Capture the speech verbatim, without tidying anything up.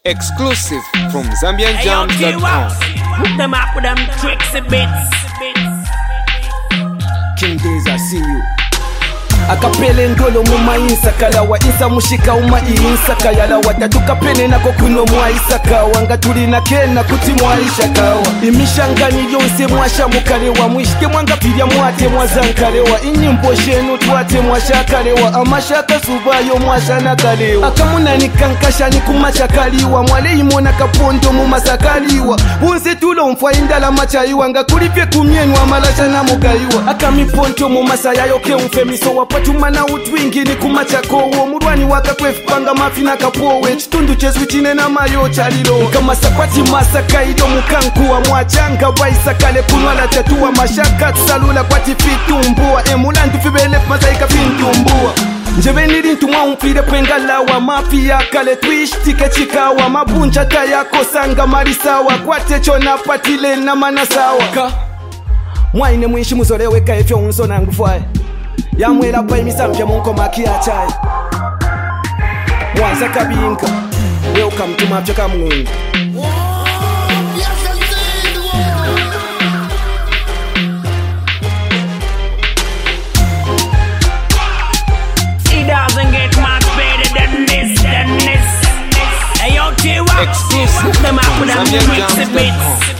Exclusive from Zambian Jams dot com. Hook them up with them tricks and bits. King Days, I see you. Akapele ndolo muma insakala wa insa mushika uma insaka yala watatuka pene nako kuno mwa isaka wanga tuli na kena kuti mwa ishakawa imishangani yonse mwasha mukalewa mwishike mwanga pirya mwate mwazankalewa inyimbo shenu twate mwashakalewa amashaka subayo mwashana kalewa akamuna nikankasha nikumachakaliwa mwale imona kapondo mumasakaliwa bunse tulo mfwa indala machayiwa nga kulipye kumyenwa malasha na mugaiwa akamiponto mumasaya yoke umfemiso wa patumana utwingi ni kumachakowo murwani wakakwefupanga mafi nakapowe chitundu chesu chine na mayo chalilo kama sapati masakaido mukankuwa mwachanga waisakale kunwala tatuwa mashaka tsalula kwati fitumbua emulandu fibele mazaika fintumbua njebe niri ntumwa umfire pengalawa mafi yakale twishtike chikawa mabunja tayako sanga marisawa kwate chona patile na manasawa ka mwaine mwishi muzoreweka efyo unso nangufwae yamwela pa imisamvya munkoma kiachai mwanza kabinka welcome to mafya kamungu It doesn't get much better than this, than this. Hey, yo, T-Wax, hook them up with them tricks and bits.